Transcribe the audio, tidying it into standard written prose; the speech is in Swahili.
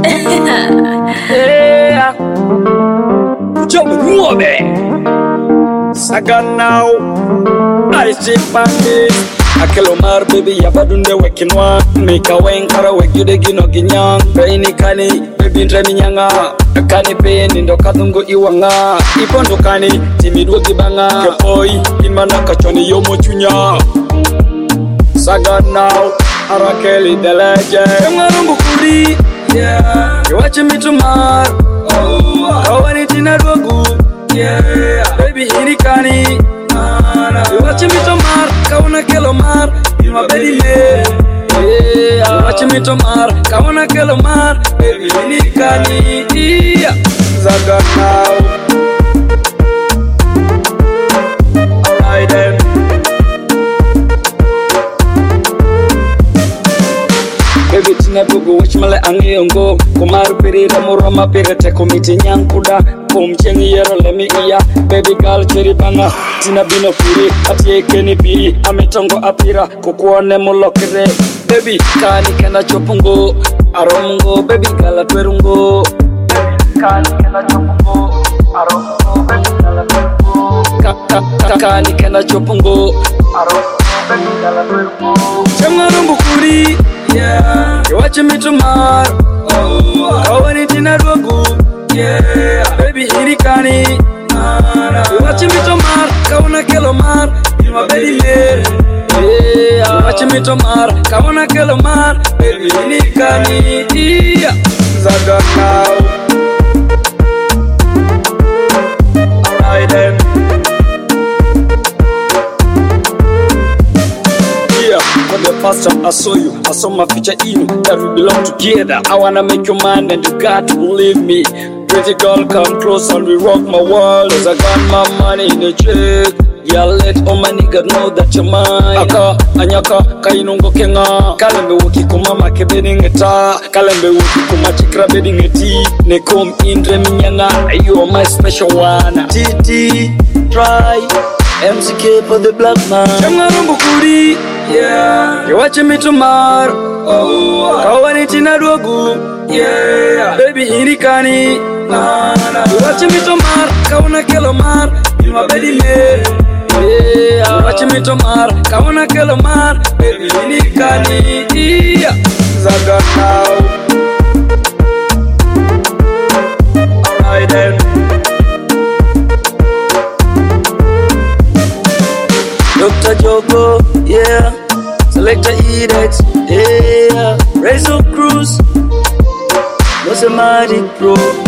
Yeah. Jump Muobe. Saga now. I see Pandy. Akelomar baby yabadunde wekinwa. Mika wenkara wegide gino ginyang. Beini kani baby ndremi nyanga. Kani peni ndo kadungo iwanga. Ipondo kani timidwo gibanga. Kepoi imana kachoni yomo chunya. Saga now. Arakeli the legend. Marumbu kuli. Yeah. You watching me tomorrow. Oh. Kawani tina dogu. Yeah. Baby hirikani. You watching me tomorrow. Kauna kelomar. You my baby man. Yeah. You watching me tomorrow. Kauna kelomar. Baby hirikani. Yeah. Zaga now. Alright then. Baby tina dogo wachmale angiyongo Kumaru pirira muroma pirete komiti nyankuda Kumchengi yero lemi iya Baby girl cheri banga Tina bino piri Atie keni biri Ametongo apira Kukuone mulokire Baby kani kena chopungo Aromungo Baby girl atwerungo Baby kani kena chopungo Aromungo Baby girl atwerungo Kani kena chopungo Aromungo Baby girl atwerungo Changarumbu kuri Yeah, you watching me tomorrow. Oh, kawani tina dogu. Yeah, baby hirikani. You watching me tomorrow. Kauna kelomar. You my baby man. Yeah, you watching me tomorrow. Kauna kelomar. Baby hirikani. Yeah, Zaga now. Alright then. For the first time I saw you, I saw my future in you, that we belong together. I wanna make you mine and you got to believe me. Pretty girl, come close and we rock my world. Cause I got my money in the check. Yeah, let all my niggas know that you're mine. Aka, anyaka, kainungo kenga. Kalembe wuki kumama kebedi ngeta. Kalembe wuki kumachikra bedi ngeti. Nekom indre minyanga, you are my special one. TT, try. MCK for the black man. Changarumbu kuri. Yeah, you watching me tomorrow. Oh, kawani tina dogu. Yeah, baby hirikani. You watching me tomorrow. Kauna kelomar. You my baby man. Yeah, you watching me tomorrow. Kauna kelomar. Baby hirikani. Yeah, Zaga now. Alright then. Dr. Joko, yeah. Selector Edex, yeah. Razor Cruz, was a magic pro.